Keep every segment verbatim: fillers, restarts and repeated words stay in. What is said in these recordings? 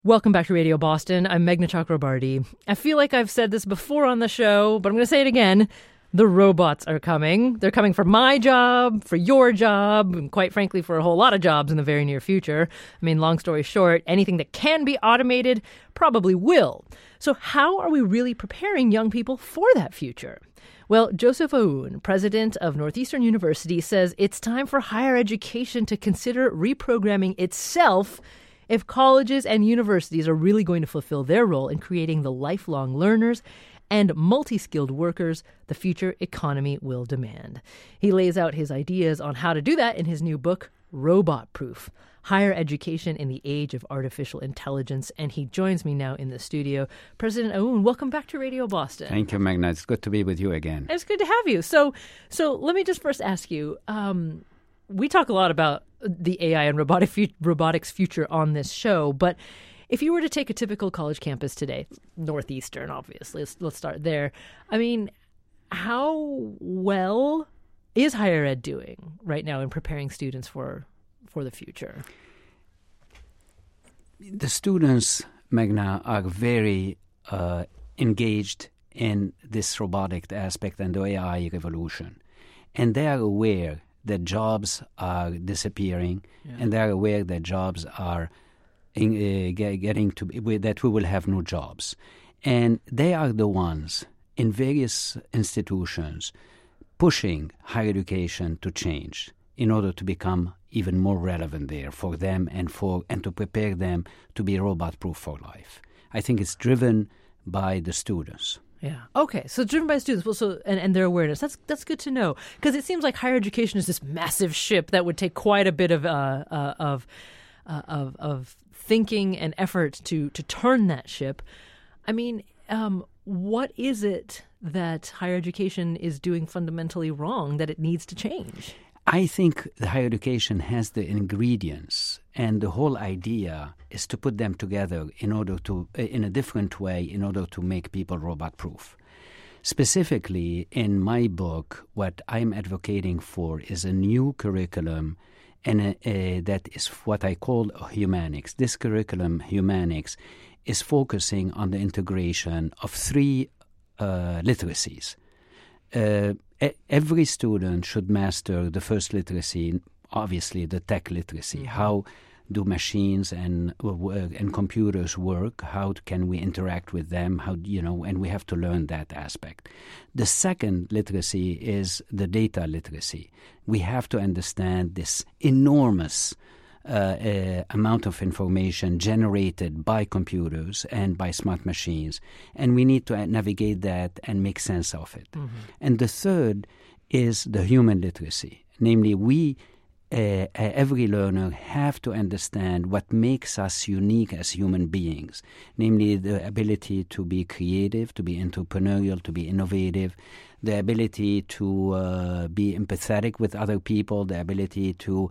Welcome back to Radio Boston. I'm Meghna Chakrabarty. I feel like I've said this before on the show, but I'm going to say it again. The robots are coming. They're coming for my job, for your job, and quite frankly, for a whole lot of jobs in the very near future. I mean, long story short, anything that can be automated probably will. So how are we really preparing young people for that future? Well, Joseph Aoun, president of Northeastern University, says it's time for higher education to consider reprogramming itself if colleges and universities are really going to fulfill their role in creating the lifelong learners and multi-skilled workers the future economy will demand. He lays out his ideas on how to do that in his new book, Robot Proof: Higher Education in the Age of Artificial Intelligence. And he joins me now in the studio. President Aoun, welcome back to Radio Boston. Thank you, Meghna. It's good to be with you again. It's good to have you. So, so let me just first ask you, um, we talk a lot about the A I and robotic fu- robotics future on this show, but if you were to take a typical college campus today, Northeastern, obviously, let's, let's start there. I mean, how well is higher ed doing right now in preparing students for for the future? The students, Meghna, are very uh, engaged in this robotic aspect and the A I revolution, and they are aware that jobs are disappearing, yeah. and they are aware that jobs are in, uh, get, getting to be, that we will have new jobs. And they are the ones in various institutions pushing higher education to change in order to become even more relevant there for them and for and to prepare them to be robot-proof for life. I think it's driven by the students. Yeah. Okay. So driven by students, well, so and, and their awareness. That's that's good to know, because it seems like higher education is this massive ship that would take quite a bit of uh, uh, of, uh, of of thinking and effort to to turn that ship. I mean, um, what is it that higher education is doing fundamentally wrong that it needs to change? I think the higher education has the ingredients, and the whole idea is to put them together in order to, in a different way, in order to make people robot-proof. Specifically, in my book, what I'm advocating for is a new curriculum, and a, a, that is what I call humanics. This curriculum, humanics, is focusing on the integration of three uh, literacies. Uh, Every student should master the first literacy, obviously the tech literacy. Mm-hmm. How do machines and uh, and computers work? How can we interact with them? How you know? And we have to learn that aspect. The second literacy is the data literacy. We have to understand this enormous Uh, uh, amount of information generated by computers and by smart machines, and we need to uh, navigate that and make sense of it. Mm-hmm. And the third is the human literacy, namely we, uh, every learner, have to understand what makes us unique as human beings, namely the ability to be creative, to be entrepreneurial, to be innovative, the ability to uh, be empathetic with other people, the ability to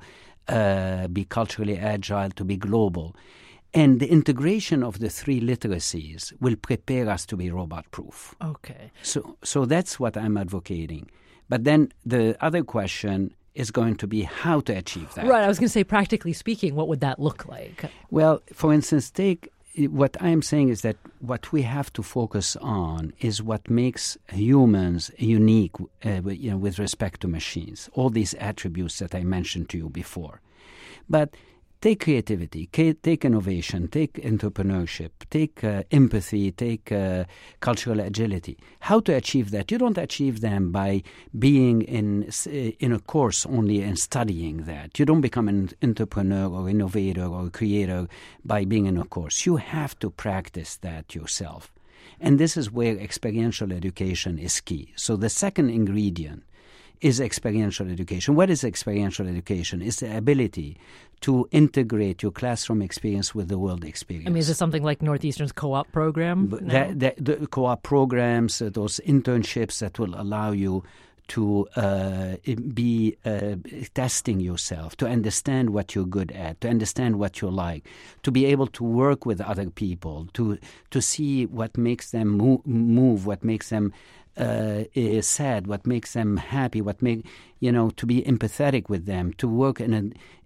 Uh, be culturally agile, to be global. And the integration of the three literacies will prepare us to be robot-proof. Okay. So so that's what I'm advocating. But then the other question is going to be how to achieve that. Right. I was going to say, practically speaking, what would that look like? Well, for instance, take what I'm saying is that what we have to focus on is what makes humans unique, uh, you know, with respect to machines. All these attributes that I mentioned to you before. But take creativity, take innovation, take entrepreneurship, take uh, empathy, take uh, cultural agility. How to achieve that? You don't achieve them by being in in a course only and studying that. You don't become an entrepreneur or innovator or creator by being in a course. You have to practice that yourself. And this is where experiential education is key. So the second ingredient is experiential education. What is experiential education? It's the ability to integrate your classroom experience with the world experience. I mean, is it something like Northeastern's co-op program? No? That, that, the co-op programs, uh, those internships that will allow you to uh, be uh, testing yourself, to understand what you're good at, to understand what you like, to be able to work with other people, to to see what makes them move, move what makes them uh, sad, what makes them happy, what make you know, to be empathetic with them, to work in a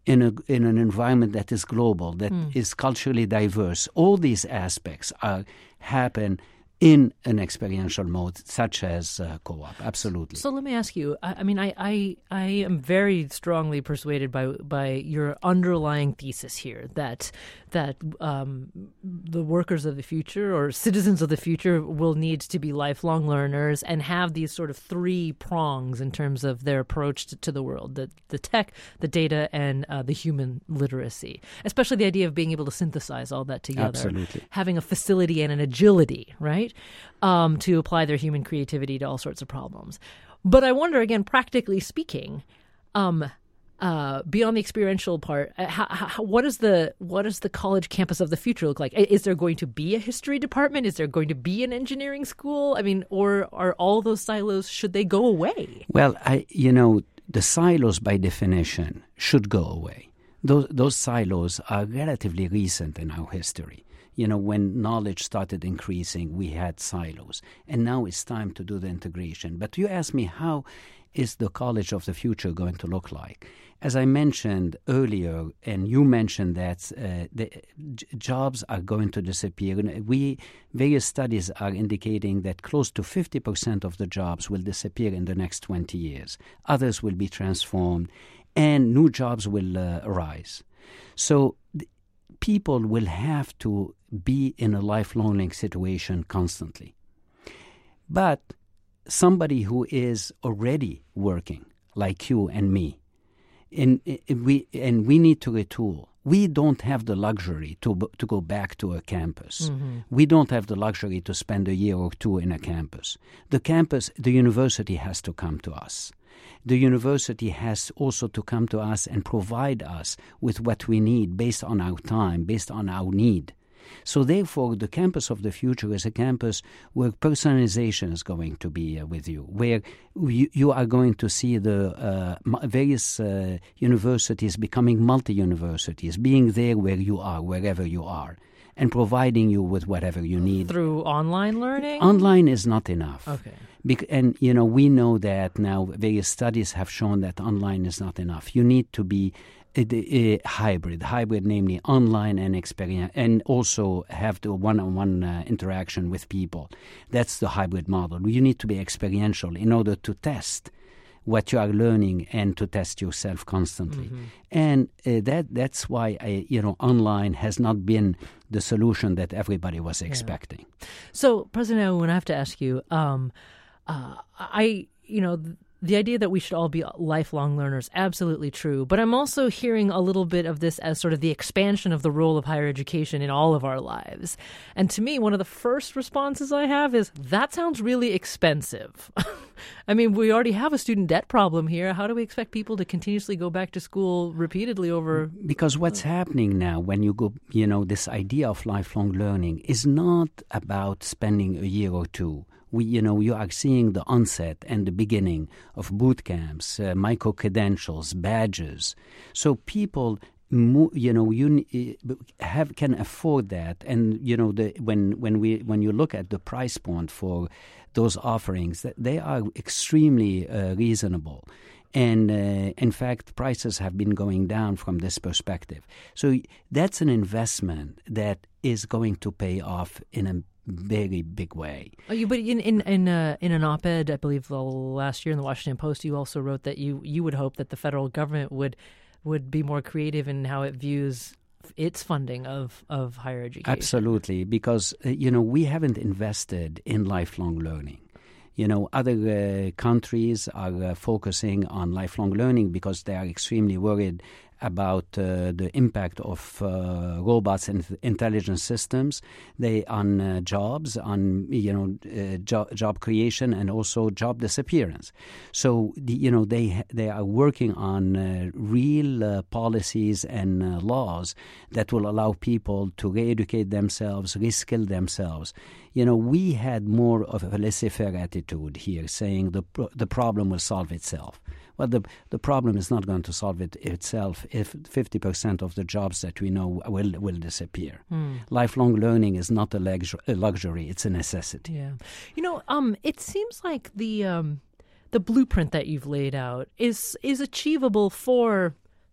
in a in an environment that is global, that Mm. is culturally diverse. All these aspects are happen in an experiential mode, such as uh, co-op. Absolutely. So let me ask you. I, I mean, I, I I am very strongly persuaded by by your underlying thesis here that that um, the workers of the future or citizens of the future will need to be lifelong learners and have these sort of three prongs in terms of their approach to, to the world: the the tech, the data, and uh, the human literacy. Especially the idea of being able to synthesize all that together, Absolutely. having a facility and an agility, right? Um, to apply their human creativity to all sorts of problems. But I wonder, again, practically speaking, um, uh, beyond the experiential part, uh, how, how, what is the what does the college campus of the future look like? Is there going to be a history department? Is there going to be an engineering school? I mean, or are all those silos, should they go away? Well, I, you know, the silos by definition should go away. Those, those silos are relatively recent in our history. You know, when knowledge started increasing, we had silos. And now it's time to do the integration. But you asked me, how is the college of the future going to look like? As I mentioned earlier, and you mentioned that uh, the j- jobs are going to disappear. We, various studies are indicating that close to fifty percent of the jobs will disappear in the next twenty years. Others will be transformed, and new jobs will uh, arise. So th- people will have to be in a lifelong learning situation constantly. But somebody who is already working, like you and me, and, and we and we need to retool. We don't have the luxury to to go back to a campus. Mm-hmm. We don't have the luxury to spend a year or two in a campus. The campus, the university has to come to us. The university has also to come to us and provide us with what we need based on our time, based on our need. So therefore, the campus of the future is a campus where personalization is going to be uh, with you, where you, you are going to see the uh, various uh, universities becoming multi-universities, being there where you are, wherever you are, and providing you with whatever you need. Through online learning? Online is not enough. Okay. Bec- and, you know, we know that now various studies have shown that online is not enough. You need to be a, a hybrid, hybrid, namely online and experience, and also have the one-on-one uh, interaction with people. That's the hybrid model. You need to be experiential in order to test what you are learning and to test yourself constantly. Mm-hmm. And uh, that that's why, I, you know, online has not been the solution that everybody was expecting. Yeah. So, President Aoun, I have to ask you, um, uh, I, you know, th- the idea that we should all be lifelong learners, absolutely true. But I'm also hearing a little bit of this as sort of the expansion of the role of higher education in all of our lives. And to me, one of the first responses I have is, that sounds really expensive. I mean, we already have a student debt problem here. How do we expect people to continuously go back to school repeatedly over? Because what's happening now when you go, you know, this idea of lifelong learning is not about spending a year or two. We, you know, you are seeing the onset and the beginning of boot camps, uh, micro-credentials, badges. So people, mo- you know, you have can afford that. And, you know, the, when when we when you look at the price point for those offerings, they are extremely uh, reasonable. And, uh, in fact, prices have been going down from this perspective. So that's an investment that is going to pay off in a very big way. Oh, you, but in in in, uh, in an op-ed, I believe the last year in the Washington Post, you also wrote that you, you would hope that the federal government would would be more creative in how it views its funding of, of higher education. Absolutely, because uh, you know, we haven't invested in lifelong learning. You know, other uh, countries are uh, focusing on lifelong learning because they are extremely worried about uh, the impact of uh, robots and intelligent systems, they on uh, jobs, on you know uh, jo- job creation, and also job disappearance. So the, you know they they are working on uh, real uh, policies and uh, laws that will allow people to re-educate themselves, reskill themselves. You know, we had more of a laissez-faire attitude here, saying the pro- the problem will solve itself. Well, the the problem is not going to solve it itself if fifty percent of the jobs that we know will will disappear. Mm. Lifelong learning is not a, lux- a luxury; it's a necessity. Yeah, you know, um, it seems like the um, the blueprint that you've laid out is is achievable for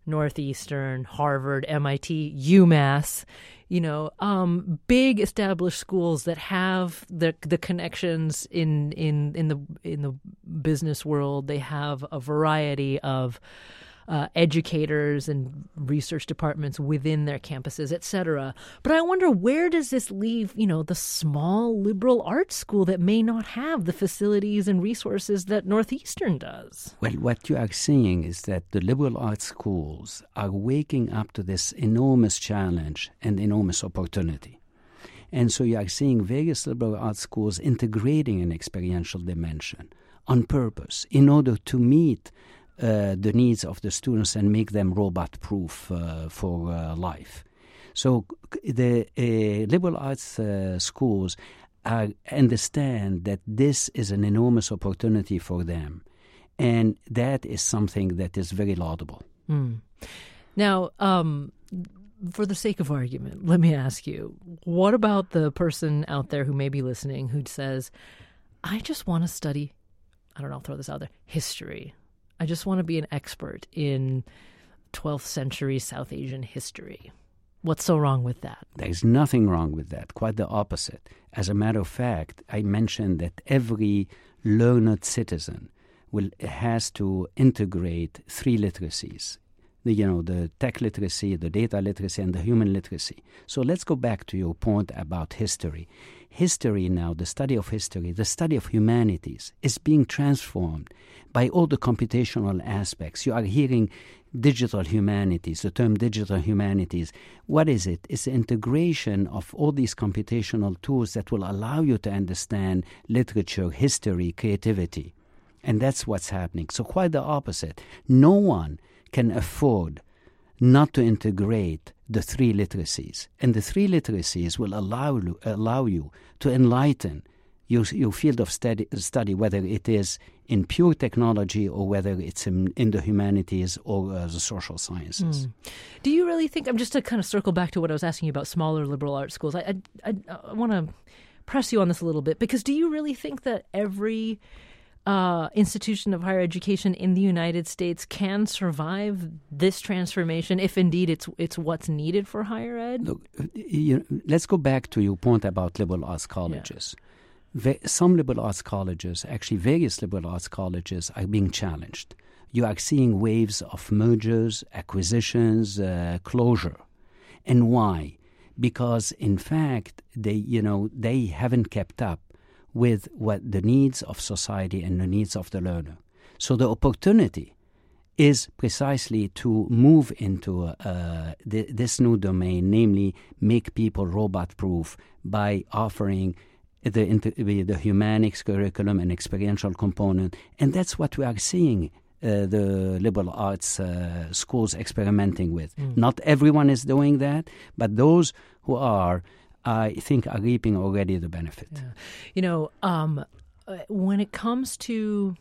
Northeastern, Harvard, M I T, UMass, you know, um, big established schools that have the the connections in in in the in the business world. They have a variety of uh, educators and research departments within their campuses, et cetera. But I wonder, where does this leave, you know, the small liberal arts school that may not have the facilities and resources that Northeastern does? Well, what you are seeing is that the liberal arts schools are waking up to this enormous challenge and enormous opportunity. And so you are seeing various liberal arts schools integrating an experiential dimension on purpose in order to meet uh, the needs of the students and make them robot-proof uh, for uh, life. So the uh, liberal arts uh, schools are, understand that this is an enormous opportunity for them. And that is something that is very laudable. Mm. Now, um, for the sake of argument, let me ask you, what about the person out there who may be listening who says, I just want to study, I don't know, I'll throw this out there, history. I just want to be an expert in twelfth century South Asian history. What's so wrong with that? There's nothing wrong with that, quite the opposite. As a matter of fact, I mentioned that every learned citizen will has to integrate three literacies. The, you know, the tech literacy, the data literacy, and the human literacy. So let's go back to your point about history. History now, the study of history, the study of humanities, is being transformed by all the computational aspects. You are hearing digital humanities, the term digital humanities. What is it? It's the integration of all these computational tools that will allow you to understand literature, history, creativity. And that's what's happening. So quite the opposite. No one can afford not to integrate the three literacies. And the three literacies will allow, allow you to enlighten your, your field of study, study, whether it is in pure technology or whether it's in, in the humanities or uh, the social sciences. Mm. Do you really think, I'm just to kind of circle back to what I was asking you about smaller liberal arts schools, I, I, I, I want to press you on this a little bit, because do you really think that every Uh, institution of higher education in the United States can survive this transformation, if indeed it's it's what's needed for higher ed? Look, you, let's go back to your point about liberal arts colleges. Yeah. Some liberal arts colleges, actually various liberal arts colleges, are being challenged. You are seeing waves of mergers, acquisitions, uh, closure. And why? Because, in fact, they, you know, they haven't kept up with what the needs of society and the needs of the learner. So the opportunity is precisely to move into uh, th- this new domain, namely make people robot-proof by offering the, inter- the humanics curriculum and experiential component. And that's what we are seeing uh, the liberal arts uh, schools experimenting with. Mm. Not everyone is doing that, but those who are, I think, are reaping already the benefit. Yeah. You know, um, when it comes to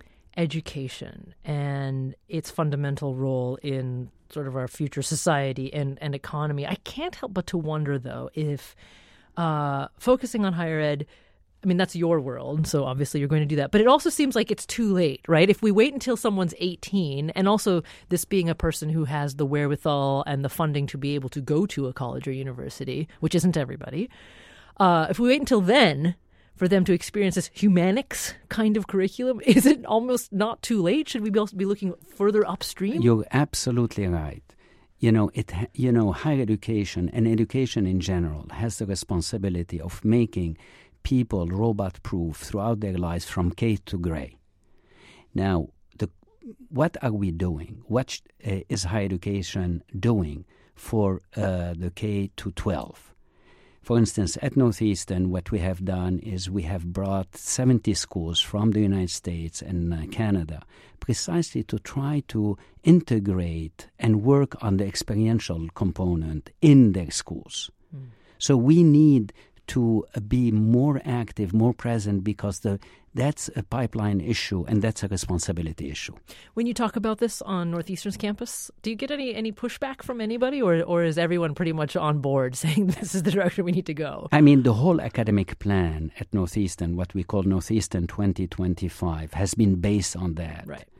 education and its fundamental role in sort of our future society and, and economy, I can't help but to wonder, though, if uh, focusing on higher ed, I mean, that's your world, so obviously you're going to do that. But it also seems like it's too late, right? If we wait until someone's eighteen, and also this being a person who has the wherewithal and the funding to be able to go to a college or university, which isn't everybody, uh, if we wait until then for them to experience this humanics kind of curriculum, is it almost not too late? Should we be also be looking further upstream? You're absolutely right. You know, it. You know, higher education and education in general has the responsibility of making people robot-proof throughout their lives from K to gray. Now, the, what are we doing? What uh, is higher education doing for uh, the K to twelve? For instance, at Northeastern, what we have done is we have brought seventy schools from the United States and uh, Canada precisely to try to integrate and work on the experiential component in their schools. Mm. So we need to be more active, more present, because the that's a pipeline issue and that's a responsibility issue. When you talk about this on Northeastern's campus, do you get any, any pushback from anybody, or or is everyone pretty much on board saying this is the direction we need to go? I mean, the whole academic plan at Northeastern, what we call Northeastern twenty twenty-five, has been based on that. Right.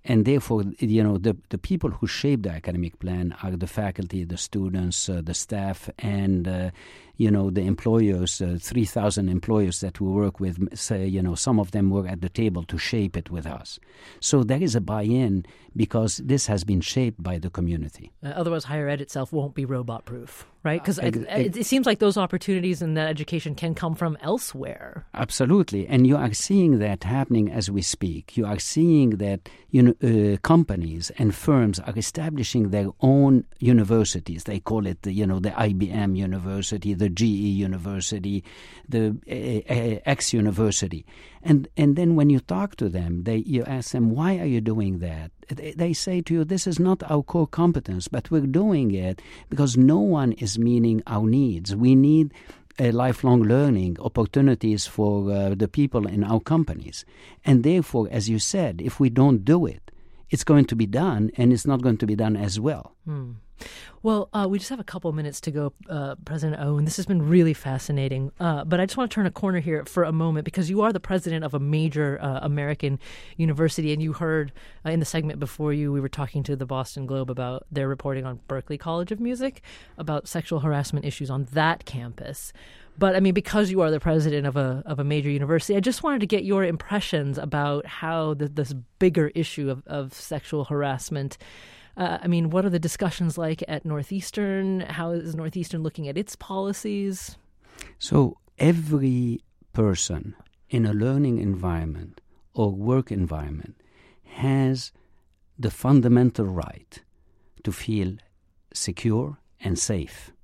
And therefore, you know, the, the people who shape the academic plan are the faculty, the students, uh, the staff, and, uh, you know, the employers, uh, three thousand employers that we work with, say, you know, some of them were at the table to shape it with us. So there is a buy-in because this has been shaped by the community. Uh, otherwise, higher ed itself won't be robot-proof, right? Because uh, it, it, it seems like those opportunities in that education can come from elsewhere. Absolutely. And you are seeing that happening as we speak. You are seeing that, you know, uh, companies and firms are establishing their own universities. They call it, the, you know, the I B M University, the G E University, the uh, uh, X University. And and then when you talk to them, they you ask them, why are you doing that? They, they say to you, this is not our core competence, but we're doing it because no one is meeting our needs. We need a lifelong learning opportunities for uh, the people in our companies. And therefore, as you said, if we don't do it, it's going to be done, and it's not going to be done as well. Hmm. Well, uh, we just have a couple of minutes to go, uh, President Aoun. This has been really fascinating. Uh, but I just want to turn a corner here for a moment because you are the president of a major uh, American university. And you heard uh, in the segment before you, we were talking to the Boston Globe about their reporting on Berklee College of Music, about sexual harassment issues on that campus. But I mean, because you are the president of a of a major university, I just wanted to get your impressions about how the, this bigger issue of, of sexual harassment. Uh, I mean, what are the discussions like at Northeastern? How is Northeastern looking at its policies? So every person in a learning environment or work environment has the fundamental right to feel secure and safe.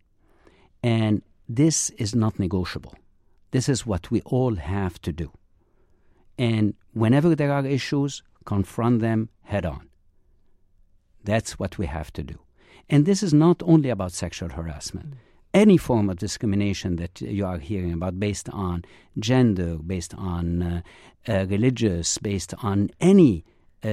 And this is not negotiable. This is what we all have to do. And whenever there are issues, confront them head on. That's what we have to do. And this is not only about sexual harassment. Mm. Any form of discrimination that you are hearing about based on gender, based on uh, uh, religious, based on any uh,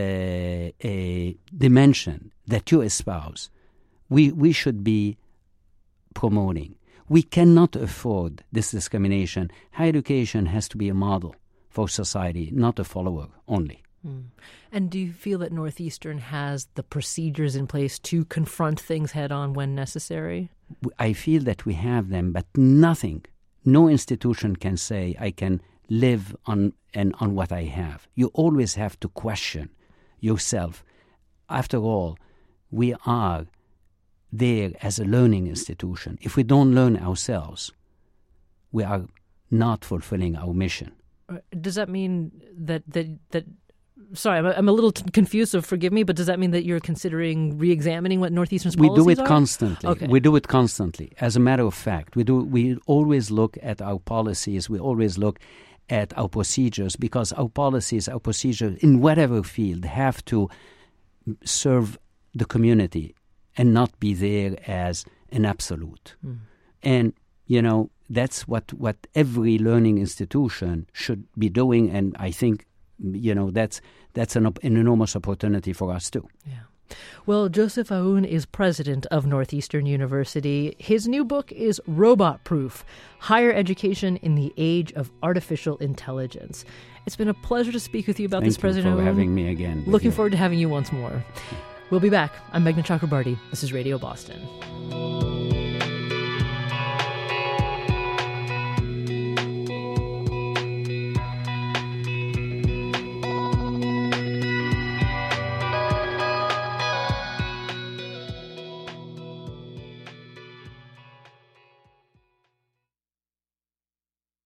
a dimension that you espouse, we, we should be promoting. We cannot afford this discrimination. Higher education has to be a model for society, not a follower only. Mm. And do you feel that Northeastern has the procedures in place to confront things head on when necessary? I feel that we have them, but nothing, no institution can say I can live on and on what I have. You always have to question yourself. After all, we are there as a learning institution. If we don't learn ourselves, we are not fulfilling our mission. Does that mean that that that? Sorry, I'm, I'm a little t- confused, so forgive me, but does that mean that you're considering re-examining what Northeastern's policies are? We do it constantly. Okay. We do it constantly. As a matter of fact, we do. We always look at our policies. We always look at our procedures because our policies, our procedures in whatever field have to serve the community and not be there as an absolute. Mm. And, you know, that's what, what every learning institution should be doing, and I think you know, that's that's an, an enormous opportunity for us too. Yeah. Well, Joseph Aoun is president of Northeastern University. His new book is Robot Proof: Higher Education in the Age of Artificial Intelligence. It's been a pleasure to speak with you about Thank this, President Aoun. Thank you for having me again. Looking forward to having you once more. We'll be back. I'm Meghna Chakrabarty. This is Radio Boston.